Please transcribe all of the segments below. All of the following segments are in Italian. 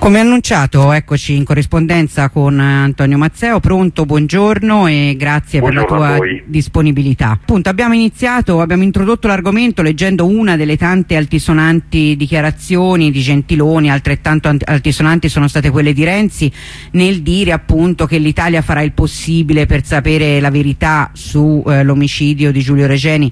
Come annunciato, eccoci in corrispondenza con Antonio Mazzeo. Pronto, buongiorno e grazie per la tua disponibilità. Appunto, abbiamo introdotto l'argomento leggendo una delle tante altisonanti dichiarazioni di Gentiloni. Altrettanto altisonanti sono state quelle di Renzi nel dire appunto che l'Italia farà il possibile per sapere la verità su l'omicidio di Giulio Regeni.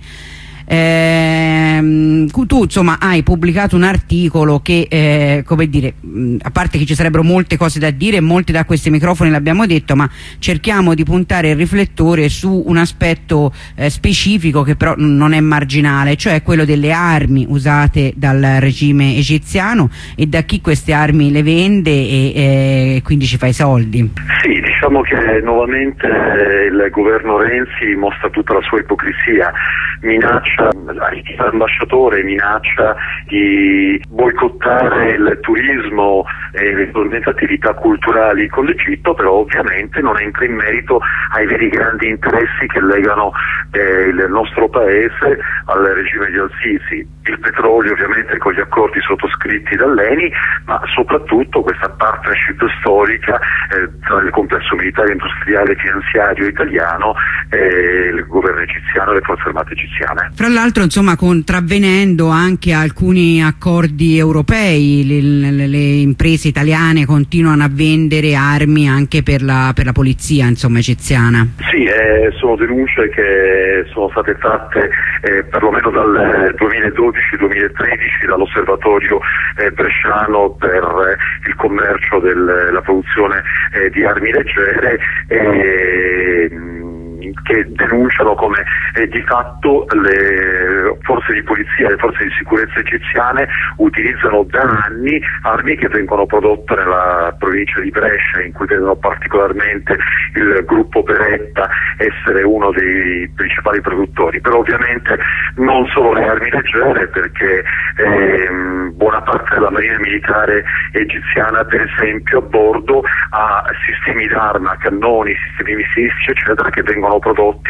Tu insomma hai pubblicato un articolo che come dire, a parte che ci sarebbero molte cose da dire, molte da questi microfoni l'abbiamo detto, ma cerchiamo di puntare il riflettore su un aspetto specifico che però non è marginale, cioè quello delle armi usate dal regime egiziano e da chi queste armi le vende e quindi ci fa i soldi. Sì, diciamo che nuovamente il governo Renzi mostra tutta la sua ipocrisia, minaccia l'ambasciatore, minaccia di boicottare il turismo e eventualmente attività culturali con l'Egitto, però ovviamente non entra in merito ai veri grandi interessi che legano il nostro paese al regime di Al-Sisi. Il petrolio ovviamente con gli accordi sottoscritti dall'ENI, ma soprattutto questa partnership storica tra il complesso militare, industriale e finanziario italiano e il governo egiziano e le forze armate egiziane. Fra l'altro insomma contravvenendo anche a alcuni accordi europei, le imprese italiane continuano a vendere armi anche per la polizia insomma egiziana. Sì, sono denunce che sono state fatte perlomeno dal 2012-2013 dall'osservatorio bresciano per il commercio della produzione di armi leggere, che denunciano come di fatto le forze di polizia, le forze di sicurezza egiziane utilizzano da anni armi che vengono prodotte nella provincia di Brescia, in cui vedono particolarmente il gruppo Beretta essere uno dei principali produttori. Però ovviamente non solo le armi leggere, perché buona parte della marina militare egiziana per esempio a bordo ha sistemi d'arma, cannoni, sistemi missilistici eccetera, che vengono prodotti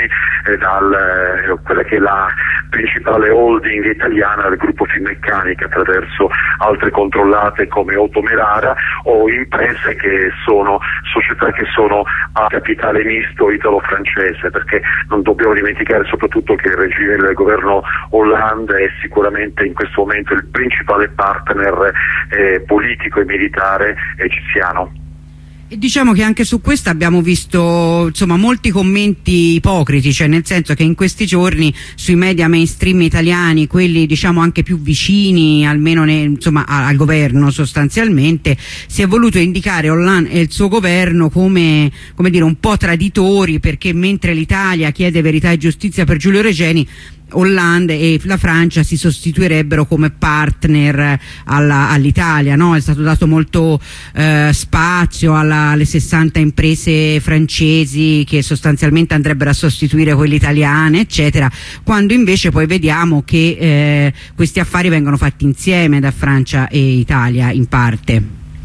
da quella che è la principale holding italiana del gruppo Finmeccanica, attraverso altre controllate come Automerara o imprese che sono società che sono a capitale misto italo-francese, perché non dobbiamo dimenticare soprattutto che il regime del governo Hollande è sicuramente in questo momento il principale partner politico e militare egiziano. E diciamo che anche su questo abbiamo visto insomma molti commenti ipocriti, cioè nel senso che in questi giorni sui media mainstream italiani, quelli diciamo anche più vicini almeno insomma al governo sostanzialmente, si è voluto indicare Hollande e il suo governo come dire un po' traditori, perché mentre l'Italia chiede verità e giustizia per Giulio Regeni, Hollande e la Francia si sostituirebbero come partner all'Italia, no? È stato dato molto spazio alle 60 imprese francesi che sostanzialmente andrebbero a sostituire quelle italiane eccetera, quando invece poi vediamo che questi affari vengono fatti insieme da Francia e Italia in parte.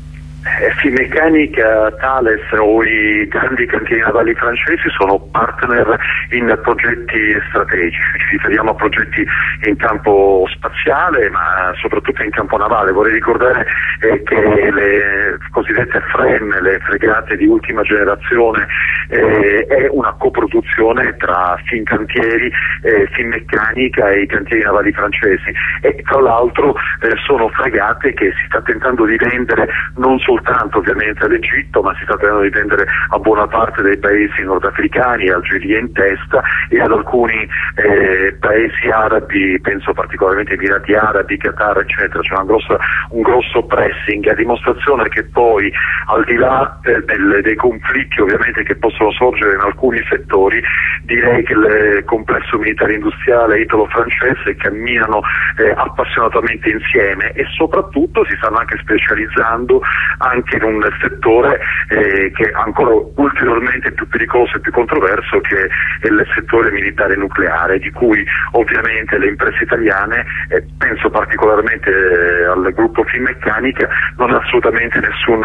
Finmeccanica, Thales o i grandi cantieri navali francesi sono partner in progetti strategici, ci riferiamo a progetti in campo spaziale ma soprattutto in campo navale. Vorrei ricordare che le cosiddette FREN, le fregate di ultima generazione, è una coproduzione tra Fincantieri, Finmeccanica e i cantieri navali francesi, e tra l'altro sono fregate che si sta tentando di vendere non soltanto ovviamente all'Egitto, ma si sta tentando di vendere a buona parte dei paesi nordafricani, Algeria in testa, e ad alcuni paesi arabi, penso particolarmente ai Emirati Arabi, Qatar eccetera. C'è un grosso pressing, a dimostrazione che poi al di là dei conflitti ovviamente che possono sorgere in alcuni settori, direi che il complesso militare industriale italo-francese camminano appassionatamente insieme e soprattutto si stanno anche specializzando anche in un settore che è ancora ulteriormente più pericoloso e più controverso, che è il settore militare nucleare, di cui ovviamente le imprese italiane, penso particolarmente al gruppo Finmeccanica, non ha assolutamente nessun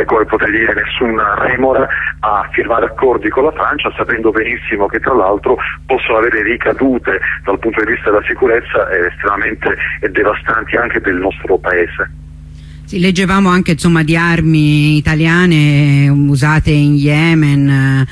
remora a firmare accordi con la Francia, sapendo benissimo che tra l'altro possono avere ricadute dal punto di vista della sicurezza estremamente devastanti anche per il nostro paese. Sì, leggevamo anche insomma di armi italiane usate in Yemen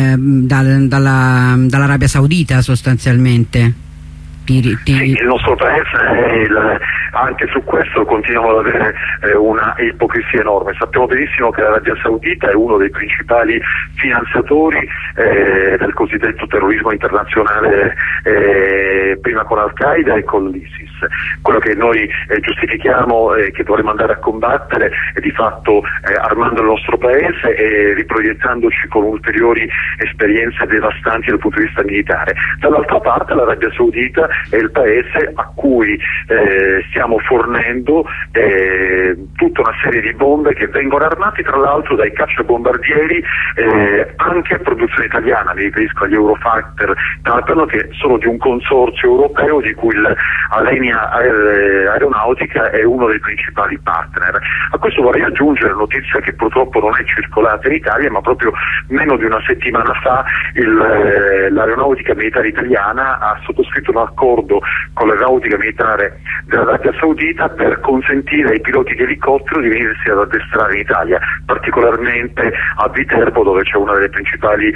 dall'Arabia Saudita sostanzialmente. Sì, il nostro paese anche su questo continuiamo ad avere una ipocrisia enorme. Sappiamo benissimo che l'Arabia Saudita è uno dei principali finanziatori del cosiddetto terrorismo internazionale, prima con Al-Qaeda e con l'ISIS. Quello che noi giustifichiamo e che dovremmo andare a combattere è di fatto armando il nostro paese e riproiettandoci con ulteriori esperienze devastanti dal punto di vista militare. Dall'altra parte l'Arabia Saudita è il paese a cui stiamo fornendo tutta una serie di bombe che vengono armati tra l'altro dai cacciabombardieri anche a produzione italiana, mi riferisco agli Eurofighter Typhoon, che sono di un consorzio europeo di cui l'Alenia Aeronautica è uno dei principali partner. A questo vorrei aggiungere notizia che purtroppo non è circolata in Italia, ma proprio meno di una settimana fa l'Aeronautica Militare Italiana ha sottoscritto un accordo con l'Aeronautica Militare dell'Arabia Saudita per consentire ai piloti di elicottero di venirsi ad addestrare in Italia, particolarmente a Viterbo, dove c'è una delle principali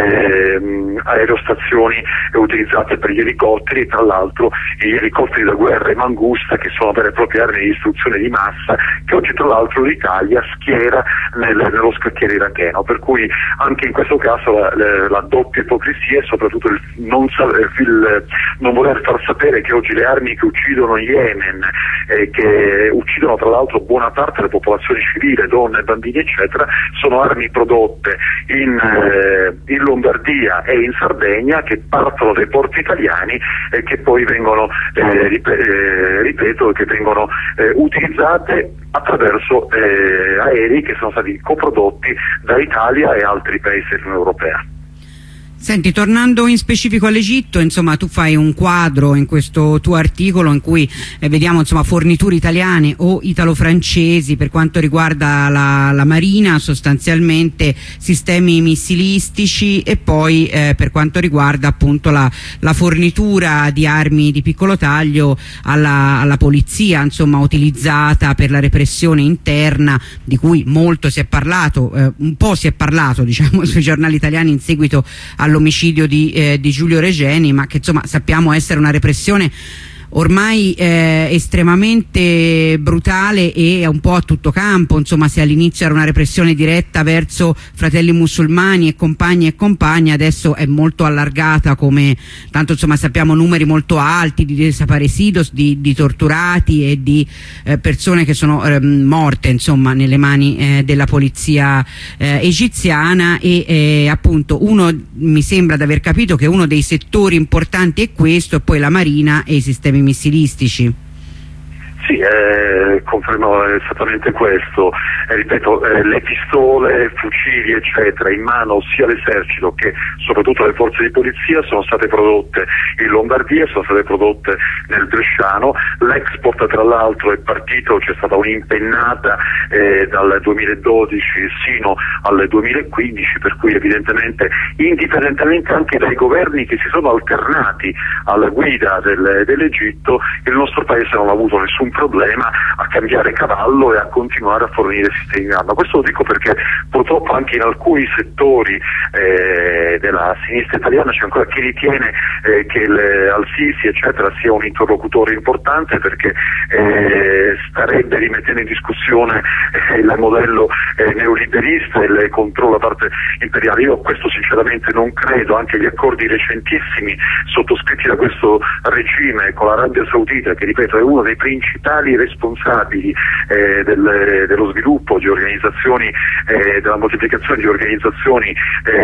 aerostazioni utilizzate per gli elicotteri. Tra l'altro gli elicotteri da guerra e Mangusta, che sono vere e proprie armi di distruzione di massa, che oggi tra l'altro l'Italia schiera nello scacchiere iracheno, per cui anche in questo caso la doppia ipocrisia e soprattutto il non voler far sapere che oggi le armi che uccidono in Yemen, che uccidono tra l'altro buona parte della popolazione civile, donne, bambini eccetera, sono armi prodotte in Lombardia e in Sardegna, che partono dai porti italiani e che poi vengono ripeto, che vengono utilizzate attraverso aerei che sono stati coprodotti da Italia e altri paesi dell'Unione Europea. Senti, tornando in specifico all'Egitto, insomma tu fai un quadro in questo tuo articolo in cui vediamo insomma forniture italiane o italo-francesi per quanto riguarda la marina, sostanzialmente sistemi missilistici, e poi per quanto riguarda appunto la fornitura di armi di piccolo taglio alla polizia, insomma utilizzata per la repressione interna, di cui molto si è parlato, un po' si è parlato diciamo sui giornali italiani in seguito all'omicidio di Giulio Regeni, ma che insomma sappiamo essere una repressione ormai estremamente brutale e un po' a tutto campo. Insomma, se all'inizio era una repressione diretta verso fratelli musulmani e compagne, adesso è molto allargata, come tanto insomma sappiamo numeri molto alti di desaparecidos, di torturati e di persone che sono morte insomma nelle mani della polizia egiziana, e appunto mi sembra di aver capito che uno dei settori importanti è questo, e poi la marina e i sistemi missilistici. Sì, confermo esattamente questo. Ripeto, le pistole, fucili eccetera in mano sia all'esercito che soprattutto alle forze di polizia sono state prodotte in Lombardia, sono state prodotte nel Bresciano. L'export tra l'altro è partito, c'è stata un'impennata dal 2012 sino al 2015, per cui evidentemente indipendentemente anche dai governi che si sono alternati alla guida dell'Egitto, il nostro paese non ha avuto nessun problema a cambiare cavallo e a continuare a fornire sistemi in arma. Questo lo dico perché purtroppo anche in alcuni settori della sinistra italiana c'è ancora chi ritiene che Al-Sisi eccetera sia un interlocutore importante, perché starebbe rimettendo in discussione il modello neoliberista e contro la parte imperiale. Io questo sinceramente non credo. Anche gli accordi recentissimi sottoscritti da questo regime con l'Arabia Saudita, che ripeto è uno dei principali responsabili dello sviluppo di organizzazioni, della moltiplicazione di organizzazioni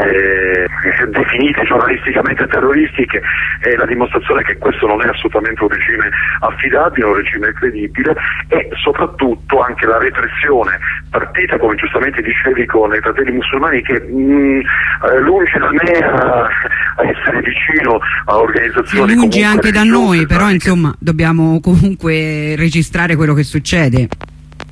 definite giornalisticamente terroristiche, è la dimostrazione che questo non è assolutamente un regime affidabile, un regime credibile, e soprattutto anche la repressione partita, come giustamente dicevi, con i fratelli musulmani, che lungi da me a essere vicino a organizzazioni lungi anche da noi, però insomma dobbiamo comunque registrare quello che succede.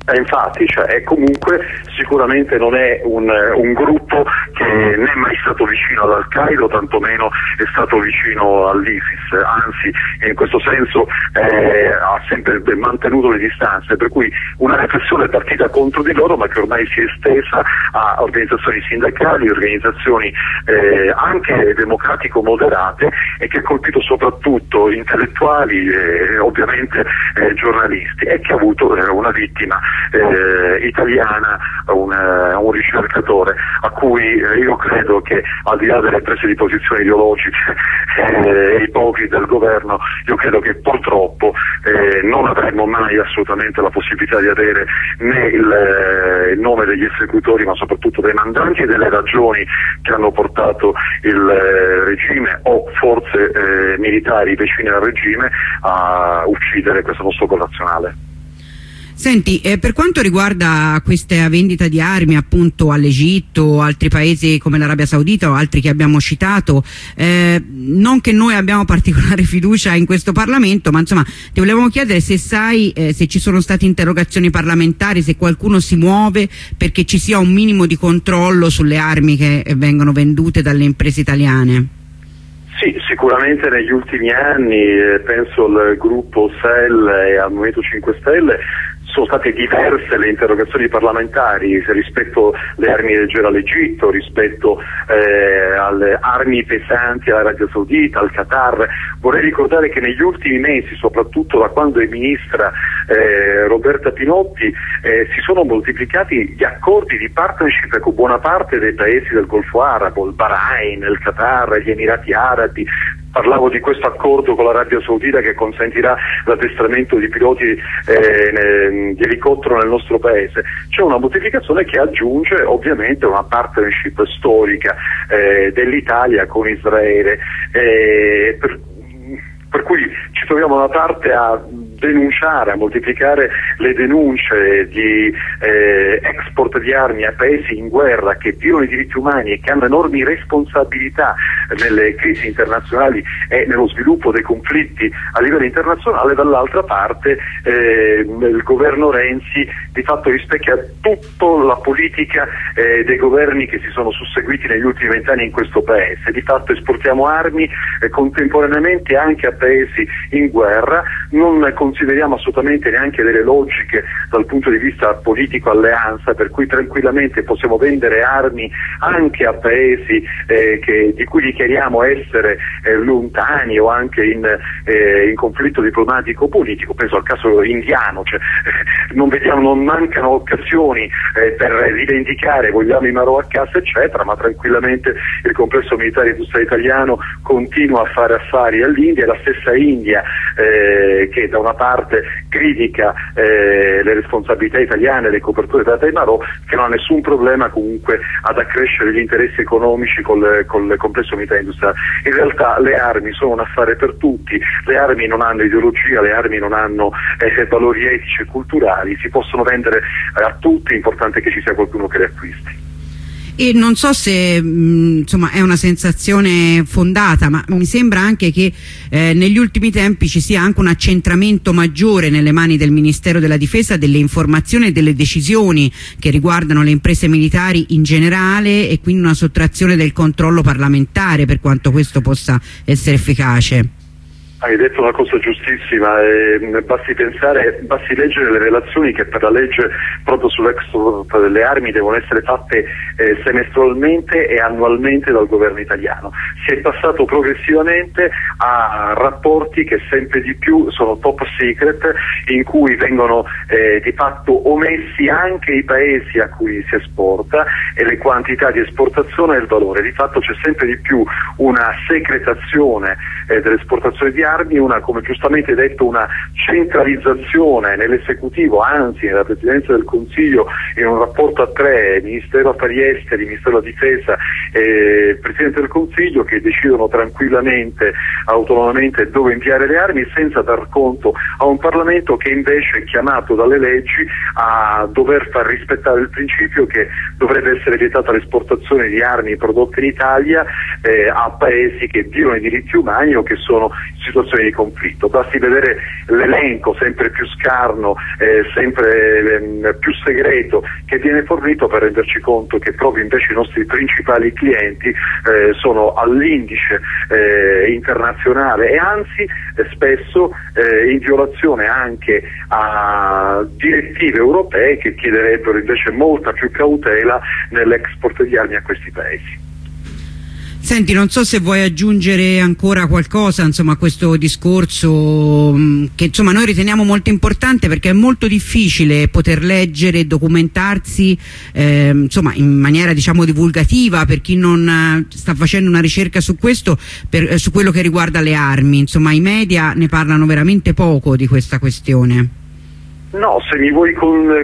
Infatti, cioè, comunque sicuramente non è un gruppo che non è mai stato vicino all'Al-Qaeda, tantomeno è stato vicino all'ISIS, anzi in questo senso ha sempre mantenuto le distanze, per cui una repressione è partita contro di loro ma che ormai si è estesa a organizzazioni sindacali, organizzazioni anche democratico-moderate e che ha colpito soprattutto intellettuali e ovviamente giornalisti e che ha avuto una vittima italiana, un ricercatore a cui io credo che al di là delle prese di posizione ideologiche ipocrite del governo, io credo che purtroppo non avremo mai assolutamente la possibilità di avere né il nome degli esecutori ma soprattutto dei mandanti e delle ragioni che hanno portato il regime o forze militari vicine al regime a uccidere questo nostro connazionale. Senti, per quanto riguarda questa vendita di armi appunto all'Egitto, altri paesi come l'Arabia Saudita o altri che abbiamo citato, non che noi abbiamo particolare fiducia in questo Parlamento, ma insomma ti volevamo chiedere se sai se ci sono state interrogazioni parlamentari, se qualcuno si muove perché ci sia un minimo di controllo sulle armi che vengono vendute dalle imprese italiane. Sì, sicuramente negli ultimi anni, penso al gruppo SEL e al Movimento 5 Stelle, sono state diverse le interrogazioni parlamentari rispetto alle armi leggere all'Egitto, rispetto alle armi pesanti all'Arabia Saudita, al Qatar. Vorrei ricordare che negli ultimi mesi, soprattutto da quando è ministra Roberta Pinotti, si sono moltiplicati gli accordi di partnership con buona parte dei paesi del Golfo Arabo, il Bahrain, il Qatar, gli Emirati Arabi. Parlavo di questo accordo con l'Arabia Saudita che consentirà l'addestramento di piloti di elicottero nel nostro paese. C'è una moltiplicazione che aggiunge ovviamente una partnership storica dell'Italia con Israele, per cui ci troviamo da una parte a denunciare, a moltiplicare le denunce di export di armi a paesi in guerra che violano i diritti umani e che hanno enormi responsabilità nelle crisi internazionali e nello sviluppo dei conflitti a livello internazionale. Dall'altra parte il governo Renzi di fatto rispecchia tutta la politica dei governi che si sono susseguiti negli ultimi 20 anni in questo paese. Di fatto esportiamo armi contemporaneamente anche a paesi in guerra, non consideriamo assolutamente neanche delle logiche dal punto di vista politico alleanza, per cui tranquillamente possiamo vendere armi anche a paesi di cui dichiariamo essere lontani o anche in conflitto diplomatico politico. Penso al caso indiano, cioè, non mancano occasioni per rivendicare vogliamo i Marocas eccetera, ma tranquillamente il complesso militare industriale italiano continua a fare affari all'India, e la stessa India che da una parte critica le responsabilità italiane, le coperture date ai Marò, che non ha nessun problema comunque ad accrescere gli interessi economici col complesso militare industriale. In realtà le armi sono un affare per tutti, le armi non hanno ideologia, le armi non hanno valori etici e culturali, si possono vendere a tutti, è importante che ci sia qualcuno che le acquisti. E non so se insomma è una sensazione fondata, ma mi sembra anche che negli ultimi tempi ci sia anche un accentramento maggiore nelle mani del Ministero della Difesa delle informazioni e delle decisioni che riguardano le imprese militari in generale, e quindi una sottrazione del controllo parlamentare, per quanto questo possa essere efficace. Hai detto una cosa giustissima, basti leggere le relazioni che per la legge proprio sull'export delle armi devono essere fatte semestralmente e annualmente dal governo italiano. Si è passato progressivamente a rapporti che sempre di più sono top secret, in cui vengono di fatto omessi anche i paesi a cui si esporta e le quantità di esportazione e il valore. Di fatto c'è sempre di più una secretazione dell'esportazione di armi, una, come giustamente detto, una centralizzazione nell'esecutivo, anzi nella Presidenza del Consiglio, in un rapporto a tre, Ministero Affari Esteri, Ministero della Difesa e Presidente del Consiglio, che decidono tranquillamente, autonomamente dove inviare le armi, senza dar conto a un Parlamento che invece è chiamato dalle leggi a dover far rispettare il principio che dovrebbe essere vietata l'esportazione di armi prodotte in Italia a paesi che violano i diritti umani o che sono situazioni di conflitto. Basti vedere l'elenco sempre più scarno, sempre più segreto che viene fornito per renderci conto che proprio invece i nostri principali clienti sono all'indice internazionale e anzi spesso in violazione anche a direttive europee che chiederebbero invece molta più cautela nell'export di armi a questi paesi. Senti, non so se vuoi aggiungere ancora qualcosa, insomma, a questo discorso che insomma noi riteniamo molto importante, perché è molto difficile poter leggere e documentarsi insomma in maniera, diciamo, divulgativa per chi non sta facendo una ricerca su questo, su quello che riguarda le armi. Insomma, i media ne parlano veramente poco di questa questione. No, se mi vuoi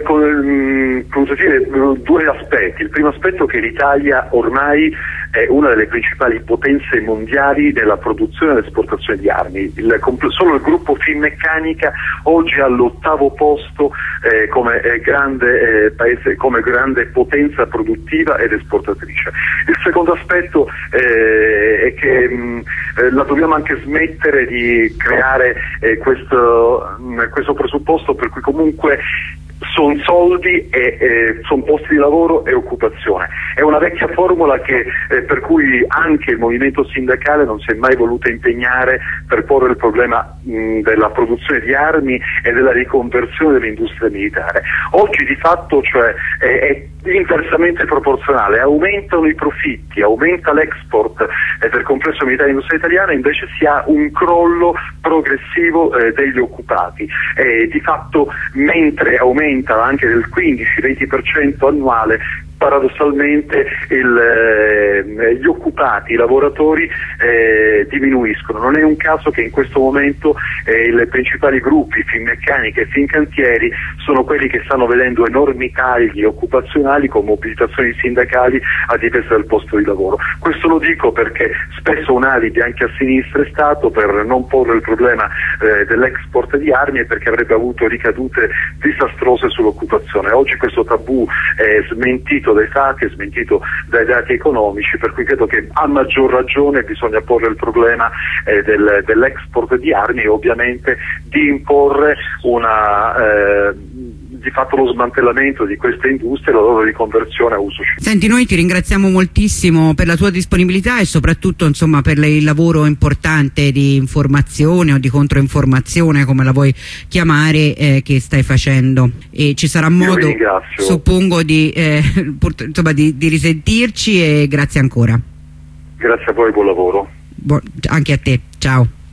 dire, due aspetti. Il primo aspetto è che l'Italia ormai è una delle principali potenze mondiali nella produzione e l'esportazione di armi. Solo il gruppo Finmeccanica oggi è all'8° posto come grande paese, come grande potenza produttiva ed esportatrice. Il secondo aspetto è che la dobbiamo anche smettere di creare questo presupposto per cui comunque sono soldi e sono posti di lavoro e occupazione. È una vecchia formula per cui anche il movimento sindacale non si è mai voluto impegnare per porre il problema della produzione di armi e della riconversione dell'industria militare. Oggi di fatto è inversamente proporzionale, aumentano i profitti, aumenta l'export del complesso militare industria italiana, invece si ha un crollo progressivo degli occupati. Di fatto, mentre aumenta anche del 15-20% annuale, paradossalmente gli occupati, i lavoratori diminuiscono. Non è un caso che in questo momento i principali gruppi, Finmeccanica e Fincantieri, sono quelli che stanno vedendo enormi tagli occupazionali con mobilitazioni sindacali a difesa del posto di lavoro. Questo lo dico perché spesso un alibi anche a sinistra è stato per non porre il problema dell'export di armi e perché avrebbe avuto ricadute disastrose sull'occupazione. Oggi questo tabù è smentito dai fatti, è smentito dai dati economici, per cui credo che a maggior ragione bisogna porre il problema dell'export di armi e ovviamente di imporre di fatto lo smantellamento di queste industrie e la loro riconversione a uso civile. Senti, noi ti ringraziamo moltissimo per la tua disponibilità e soprattutto, insomma, per il lavoro importante di informazione o di controinformazione, come la vuoi chiamare, che stai facendo, e ci sarà modo, suppongo, di risentirci, e grazie ancora. Grazie a voi, buon lavoro. Anche a te, ciao.